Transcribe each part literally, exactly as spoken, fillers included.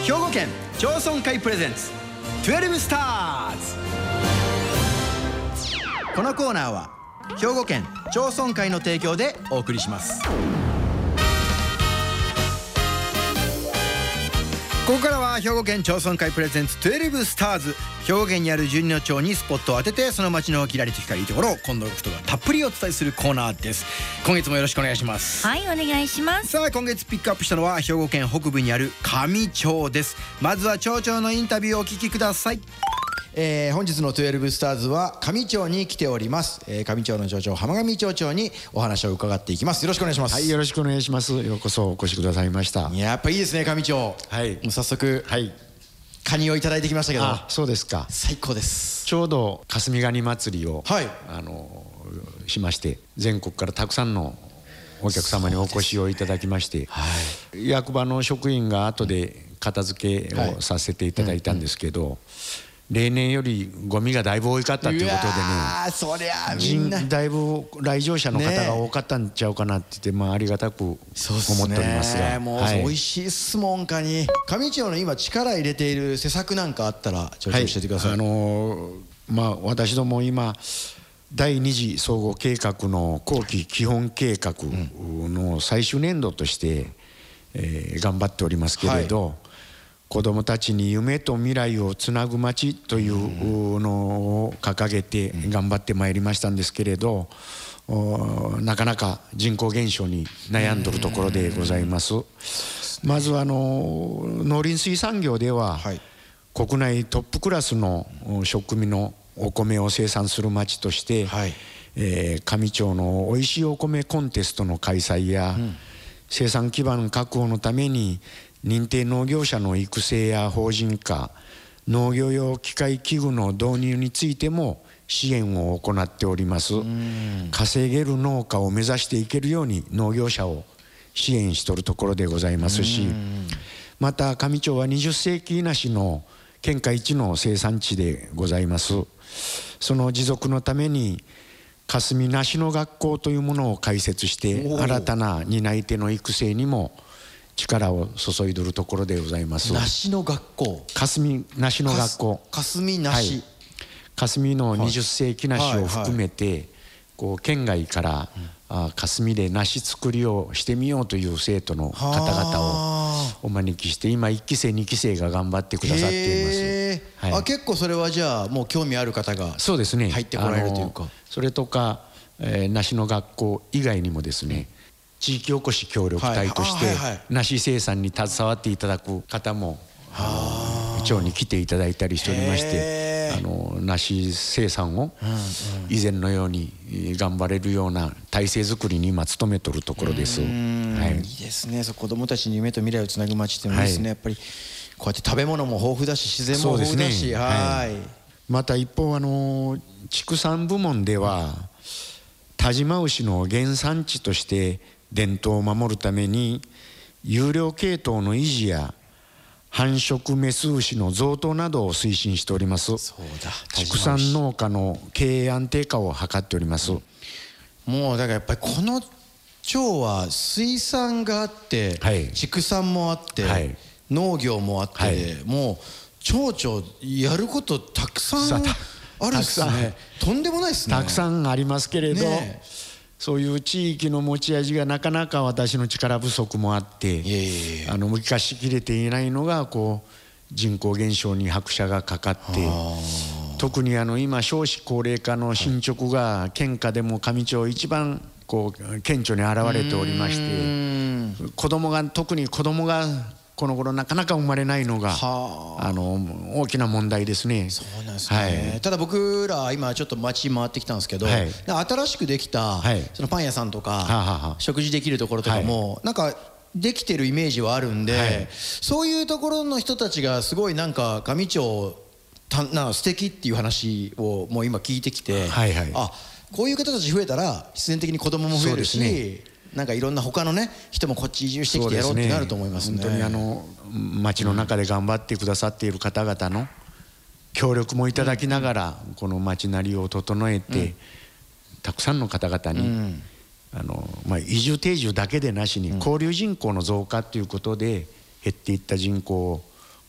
兵庫県町村会プレゼンツじゅうにスターズ。このコーナーは兵庫県町村会の提供でお送りします。ここからは兵庫県町村会プレゼンツじゅうにスターズ。兵庫県にあるじゅうにの町にスポットを当てて、その町のキラリと光るところを近藤北斗がたっぷりお伝えするコーナーです。今月もよろしくお願いします。 はい、お願いします。 さあ、今月ピックアップしたのは兵庫県北部にある上町です。まずは町長のインタビューをお聞きください。えー、本日のじゅうにスターズは上町に来ております。えー、上町の町長浜上町長にお話を伺っていきます。よろしくお願いします。 はい、よろしくお願いします。ようこそお越しくださいました。 やっぱいいですね、上町。 はい、 もう早速、 はい、 カニをいただいてきましたけど。 あ、そうですか。 最高です。 ちょうど霞ガニ祭りを、 はい、 あのしまして、全国からたくさんのお客様にお越しをいただきまして、はい、役場の職員が後で片付けをさせていただいたんですけど、はい、うんうん、例年よりゴミがだいぶ多かったということでね、 そりゃみんなだいぶ来場者の方が多かったんちゃうかなって言って、まあ、ありがたく思っておりますが、 もう、はい、美味しいっすもんかに。上町の今力入れている施策なんかあったらちょっと教えてください。 はい、あのー、まあ私ども今だいに次総合計画の後期基本計画の最終年度として、えー、頑張っておりますけれど、はい、子どもたちに夢と未来をつなぐ街というのを掲げて頑張ってまいりましたんですけれど、なかなか人口減少に悩んどるところでございます。まずあの農林水産業では、はい、国内トップクラスの食味のお米を生産する町として、はい、えー、上町のおいしいお米コンテストの開催や、うん、生産基盤確保のために認定農業者の育成や法人化、農業用機械器具の導入についても支援を行っております。稼げる農家を目指していけるように農業者を支援しとるところでございますし、また上町はにじゅっ世紀梨の県下一の生産地でございます。その持続のために霞梨の学校というものを開設して、新たな担い手の育成にも力を注いでるところでございます。 梨の学校、 霞梨の学校、 霞梨、はい、 霞のにじゅっ世紀梨を含めて、はいはいはい、こう県外から、うん、あ霞で梨作りをしてみようという生徒の方々をお招きして、今いっき生にき生が頑張ってくださっています。 はい、あ、結構それはじゃあもう興味ある方がそうですね、 入ってこられるというか、 それとか、えー、梨の学校以外にもですね、うん、地域おこし協力隊として梨生産に携わっていただく方も町に来ていただいたりしておりまして、あの梨生産を以前のように頑張れるような体制づくりに今努めとるところです。はい、 いいですね。そう、子どもたちに夢と未来をつなぐ町っていうのはいいですね。はい、やっぱりこうやって食べ物も豊富だし、自然も豊富だし、ね、はい、 また一方、あの畜産部門では但馬牛の原産地として伝統を守るために優良系統の維持や繁殖メス牛の贈答などを推進しております。 そうだ、 畜産農家の経営安定化を図っております。 うん、もうだからやっぱりこの町は水産があって、はい、畜産もあって、はい、農業もあって、はい、もう町々やることたくさんあるっすね。とんでもないっすね。 たくさんありますけれど、ね、そういう地域の持ち味がなかなか私の力不足もあって、いやいやいや、あの生かしきれていないのがこう人口減少に拍車がかかって、特にあの今少子高齢化の進捗が県下でも上町一番こう顕著に現れておりまして、子供が特に子供がこの頃なかなか生まれないのがあの大きな問題ですね。 そうなんですね。はい、ただ僕ら今ちょっと街回ってきたんですけど、はい、新しくできた、はい、そのパン屋さんとか、はあはあ、食事できるところとかも、はい、なんかできてるイメージはあるんで、はい、そういうところの人たちがすごいなんか上町たな素敵っていう話をもう今聞いてきて、はいはい、あ、こういう方たち増えたら必然的に子供も増えるし、なんかいろんな他のね人もこっち移住してきてやろうってなると思いますね。 本当にあの町の中で頑張ってくださっている方々の協力もいただきながら、うん、この町なりを整えて、うん、たくさんの方々に、うん、あのまあ、移住定住だけでなしに、うん、交流人口の増加ということで減っていった人口を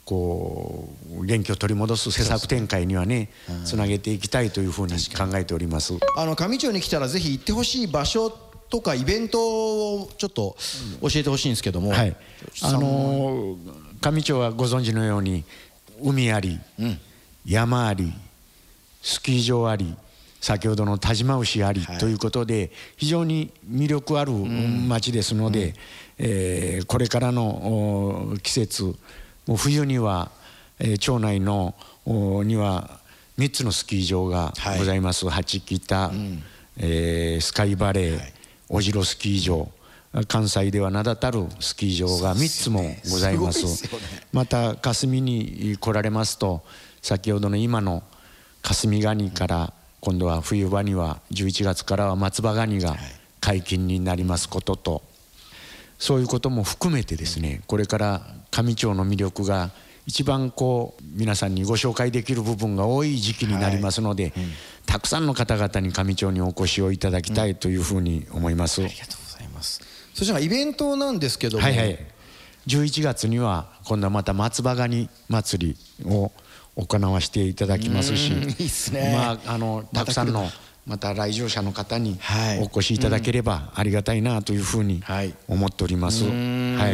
こう元気を取り戻す施策展開にはねつなげていきたいというふうに考えております。 あの上町に来たらぜひ行ってほしい場所とかイベントをちょっと教えてほしいんですけども、 はい、あの上町はご存知のように海あり、うん、山ありスキー場あり先ほどの田島牛ありということで非常に魅力ある町ですので、うんえー、これからの季節もう冬には、えー、町内のにはみっつのスキー場がございます、はい、八北、うんえー、スカイバレー、はい、小代スキー場関西では名だたるスキー場がみっつもございます。すね、また霞に来られますと先ほどの今の霞ガニから今度は冬場にはじゅういちがつからは松葉ガニが解禁になりますこととそういうことも含めてですねこれから上町の魅力が一番こう皆さんにご紹介できる部分が多い時期になりますので、はいうん、たくさんの方々に上町にお越しをいただきたいというふうに思います、うん、ありがとうございます。 そしたらイベントなんですけども、 はいはい、じゅういちがつには今度はまた松葉ガニ祭りを行わせていただきますし、 いいっすね、 まあ、あのたくさんのまた来場者の方にお越しいただければありがたいなというふうに思っております。はい、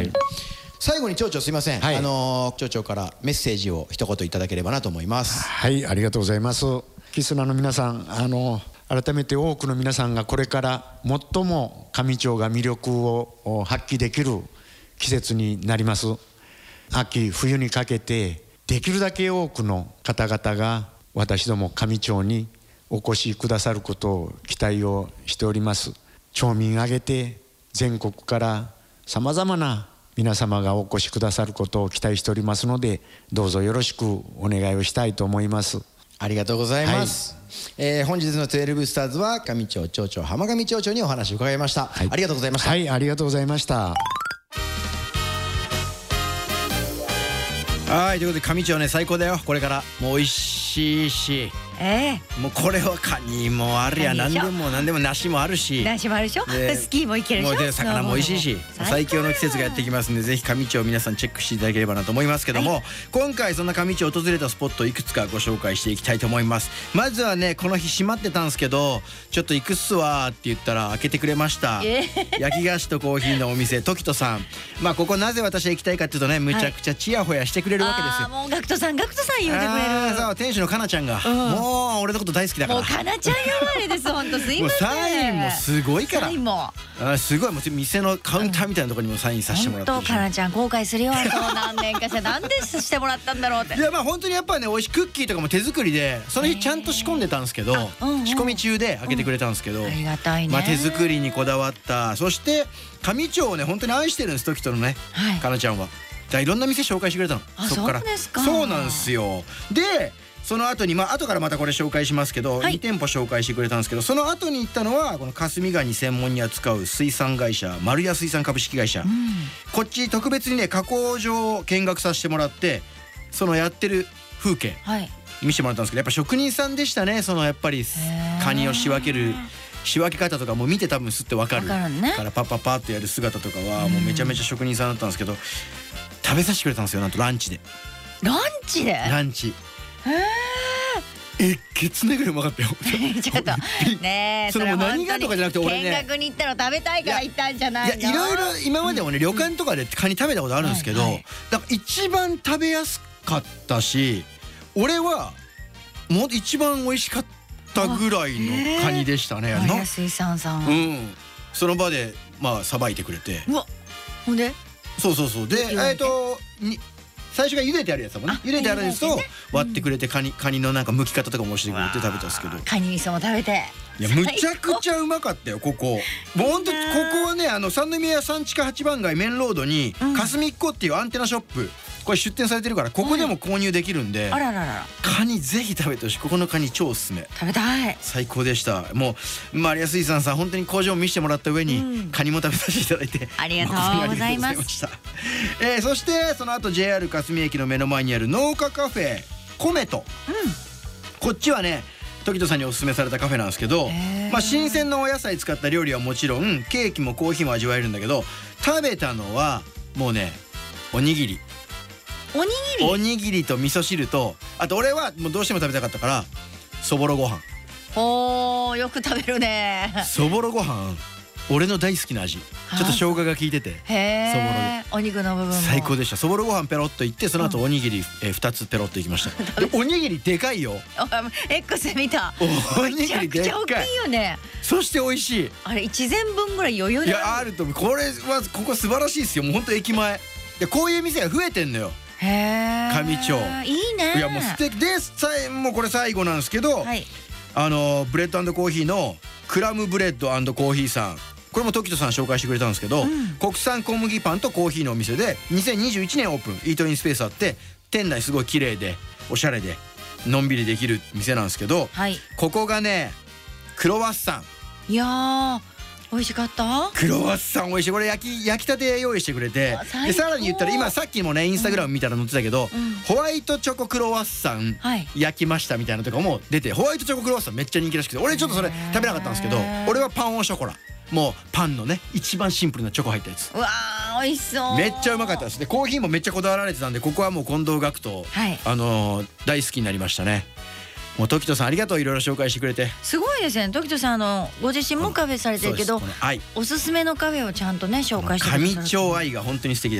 最後に町長すいません、はい、あの町長からメッセージを一言いただければなと思います。 はい、ありがとうございます。キスナの皆さん、あの改めて多くの皆さんがこれから最も上町が魅力を発揮できる季節になります。秋冬にかけてできるだけ多くの方々が私ども上町にお越しくださることを期待をしております。町民挙げて全国からさまざまな皆様がお越しくださることを期待しておりますのでどうぞよろしくお願いをしたいと思います。 ありがとうございます、はいえー、本日のじゅうにスターズは上町町長浜上町長にお話を伺いました、はい、ありがとうございました。 はい、ありがとうございました。 はい、ということで上町ね最高だよ。これからもう美味しいし、えー、もうこれはカニもあるや何でも何でも梨もあるし梨もあるでしょスキーも行けるでしょもうで魚も美味しいし最強の季節がやってきますんでぜひ上町皆さんチェックしていただければなと思いますけども、はい、今回そんな上町を訪れたスポットをいくつかご紹介していきたいと思います。まずはねこの日閉まってたんですけどちょっと行くっすわって言ったら開けてくれました、えー、焼き菓子とコーヒーのお店時人さん。まあここなぜ私は行きたいかっていうとねむちゃくちゃチヤホヤしてくれるわけですよ。 あもうガクトさんガクトさん言うてくれる。 そう店主のかなちゃんが、うん、もう俺のこと大好きだからもうかなちゃん呼ばれです本当すいません。 サインもすごいからサインもあすごいもう店のカウンターみたいなところにもサインさせてもらってるし本当かなちゃん後悔するよあと何年かしてなんでしてもらったんだろうって。 いやまあ本当にやっぱね美味しいクッキーとかも手作りでその日ちゃんと仕込んでたんですけど、うんうん、仕込み中で開けてくれたんですけど、うん、 ありがたいね、 まあ、手作りにこだわったそして上町をね本当に愛してるんです時とのね、はい、かなちゃんは。だいろんな店紹介してくれたの。 あそっからそうですか。 そうなんですよ。でその後にまあ後からまたこれ紹介しますけど、はい、に店舗紹介してくれたんですけどその後に行ったのはこの霞ガニ専門に扱う水産会社丸屋水産株式会社、うん、こっち特別にね加工場を見学させてもらってそのやってる風景、はい、見せてもらったんですけどやっぱ職人さんでしたね。そのやっぱりカニを仕分ける仕分け方とかもう見て多分すって分かるからパッパッパッとやる姿とかはもうめちゃめちゃ職人さんだったんですけど食べさせてくれたんですよなんとランチで。 ランチでランチえケツねぐらいうまかったよちょっとねえそれも何がとかじゃなくて俺ね見学に行ったの食べたいから行ったんじゃないの。 いやいろいろ今までもね旅館とかでカニ食べたことあるんですけどだから一番食べやすかったし俺はもう一番美味しかったぐらいのカニでしたね。 丸屋水産さんうんその場でまあさばいてくれてうわほんでそうそうそうでえっと最初が茹でてあるやつだもんね。茹でてあるやつと割ってくれてカニカニのなんか剥き方とかも教えてくれて食べたんですけどカニ味噌も食べていやむちゃくちゃうまかったよここ。もうほんとここはねあの三宮三地下八番街メンロードに霞っ子っていうアンテナショップこれ出店されてるからここでも購入できるんで、 あらららカニぜひ食べてほしい。ここのカニ超おすすめ。 食べたい。 最高でした。もう丸屋水産さん本当に工場を見せてもらった上に、うん、カニも食べさせていただいてありがとうございます。 えー、そしてその後 ジェイアール 霞駅の目の前にある農家カフェコメト、うん、こっちはね時人さんにおすすめされたカフェなんですけど、まあ新鮮なお野菜使った料理はもちろんケーキもコーヒーも味わえるんだけど食べたのはもうねおにぎりおにぎりおにぎりと味噌汁と、あと俺はもうどうしても食べたかったからそぼろご飯。 おー、よく食べるね。 そぼろご飯俺の大好きな味。ちょっと生姜が効いてて、 へそぼろえ、お肉の部分も最高でした。そぼろご飯ペロッといって、その後おにぎりえーふたつペロッといきましたでおにぎりでかいよ。 あ X で見た。 おにぎりでっめちゃくちゃかい。 大きいよね。 そして美味しい。 あれ一膳分ぐらい余裕でいやあると思う。これはここ素晴らしいですよ。もう本当駅前。いやこういう店が増えてんのよ。 へえ、 上町いいね。 いやもう素敵で、さいもうこれ最後なんですけど、 はい、 あのブレッド&コーヒーのクラムブレッド&コーヒーさん、これも時人さん紹介してくれたんですけど、うん、国産小麦パンとコーヒーのお店でにせんにじゅういちねんオープン。イートインスペースあって、店内すごい綺麗でおしゃれでのんびりできる店なんですけど、 はい、 ここがねクロワッサン。 いやー美味しかった。 クロワッサン美味しい。これ焼き焼きたて用意してくれて、でさらに言ったら今さっきもねインスタグラム見たら載ってたけど、うん、ホワイトチョコクロワッサン焼きましたみたいなとかも出て、ホワイトチョコクロワッサンめっちゃ人気らしくて、俺ちょっとそれ食べなかったんですけど、俺はパンオンショコラ、もうパンのね一番シンプルなチョコ入ったやつ。 うわー美味しそう。 めっちゃうまかったです。でコーヒーもめっちゃこだわられてたんで、ここはもう近藤学徒、はい、あのー、大好きになりましたね。もう時人さんありがとう、いろいろ紹介してくれて。すごいですね。時人さんあのご自身もカフェされてるけど、おすすめのカフェをちゃんとね紹介してくださる。 上町愛が本当に素敵です。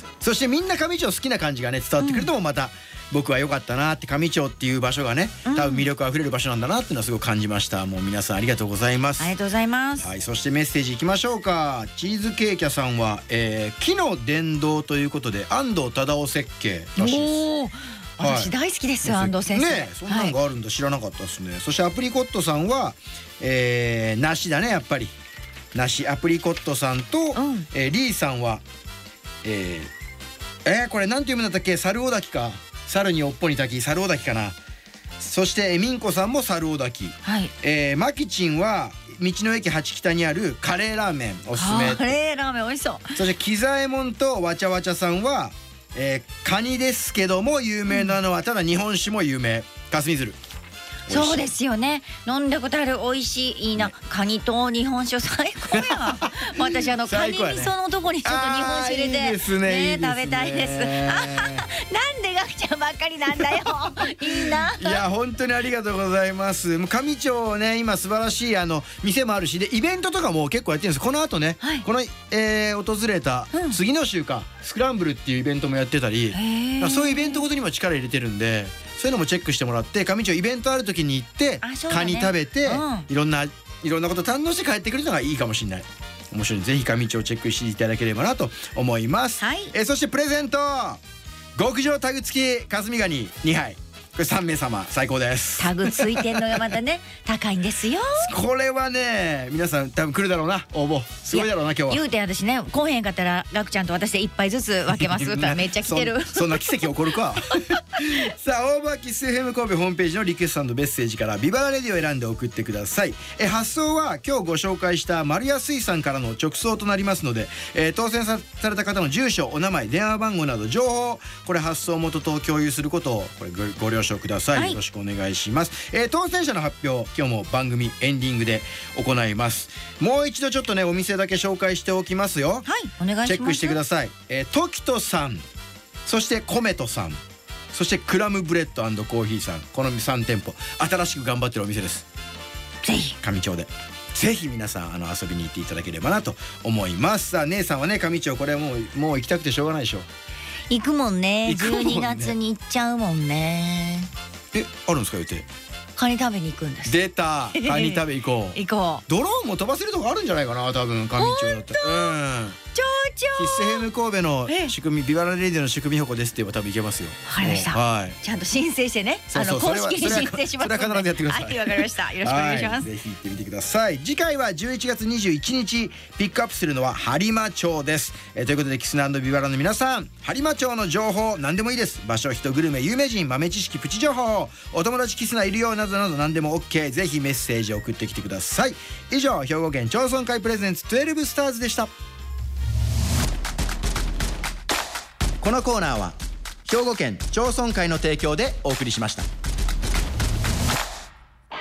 そしてみんな上町好きな感じがね伝わってくるともまた、うん、僕は良かったなって、上町っていう場所がね多分魅力あふれる場所なんだなっていうのはすごく感じました。もう皆さんありがとうございます。 ありがとうございます。 はい、そしてメッセージいきましょうか。チーズケーキャさんは、えー、木の殿堂ということで安藤忠雄設計らしいです。 私大好きですよ、安藤先生。 ね、そんなのがあるんだ、知らなかったですね。そしてアプリコットさんは、えー、梨だね、やっぱり梨。アプリコットさんと、うん、えー、リーさんはえー、えー、これなんて読むんだったっけ。猿尾滝か、猿におっぽに滝、猿尾滝かな。そしてミンコさんも猿尾滝、はい、えー、マキチンは道の駅八北にあるカレーラーメンおすすめ。 カレーラーメン美味しそう。 そしてキザエモンとわちゃわちゃさんは、えー、カニですけども有名なのは、ただ日本酒も有名、霞鶴。 そうですよね。飲んだことある。美味しい。いいな、ね、カニと日本酒最高や私あのカニ味噌のとこにちょっと日本酒入れて、ね、いいですね、食べたいですなんでガクちゃんばっかりなんだよいいな。 いや本当にありがとうございます。上町ね今素晴らしいあの店もあるし、でイベントとかも結構やってるんです。この後ね、はい、この、えー、訪れた次の週か、うん、スクランブルっていうイベントもやってたり、そういうイベントごとにも力入れてるんで、そういうのもチェックしてもらって、上町イベントある時に行って、ね、カニ食べて、うん、いろんないろんなこと堪能して帰ってくるのがいいかもしれない。面白い。ぜひ上町をチェックしていただければなと思います、はい、えそしてプレゼント、極上タグ付き霞ガニにはい、これさんめいさま最高です。 タグついてんのがまたね高いんですよ。 これはね皆さん多分来るだろうな、応募すごいだろうな今日は。 言うて私ね、来へんかったらガクちゃんと私で一杯ずつ分けますってめっちゃ来てるそ, そんな奇跡起こるかさあ、オーバーキス エフエム 神戸ホームページのリクエスト&メッセージからビバラレディを選んで送ってください。え発送は今日ご紹介した丸安水産からの直送となりますので、えー、当選 さ, された方の住所、お名前、電話番号など情報、これ発送元と共有することをこれ ご, ご了承ください、はい、よろしくお願いします。えー、当選者の発表今日も番組エンディングで行います。もう一度ちょっとねお店だけ紹介しておきますよ。 はい、お願いします。 チェックしてください。えー、時人さん、そしてコメトさん、そしてクラムブレッド&コーヒーさん、このさん店舗新しく頑張ってるお店です。 ぜひ上町でぜひ皆さんあの遊びに行っていただければなと思います。さあ姉さんはね上町これはもうもう行きたくてしょうがないでしょ。 行くもんね。じゅうにがつに行っちゃうもんね。 え、あるんですか予定？ カニ食べに行くんです。 出た、カニ食べ行こう行こう。 ドローンも飛ばせるとこあるんじゃないかな多分上町だったら。うん、 ちょちょキスヘム神戸の仕組み、ビバラレディの仕組み保護ですって言えば多分行けますよ。 わかりました、はい、ちゃんと申請してね、あの公式に申請しますので、 それは必ずやってください。 はい、わかりました。よろしくお願いします。 ぜひ行ってみてください。次回はじゅういちがつにじゅういちにち、ピックアップするのは播磨町です。えー、ということでキスナ&ビバラの皆さん、播磨町の情報何でもいいです。場所、人、グルメ、有名人、豆知識、プチ情報、お友達キスナいるよなどなど何でも OK。 ぜひメッセージを送ってきてください。以上、兵庫県町村会プレゼンツじゅうにスターズでした。このコーナーは兵庫県町村会の提供でお送りしました。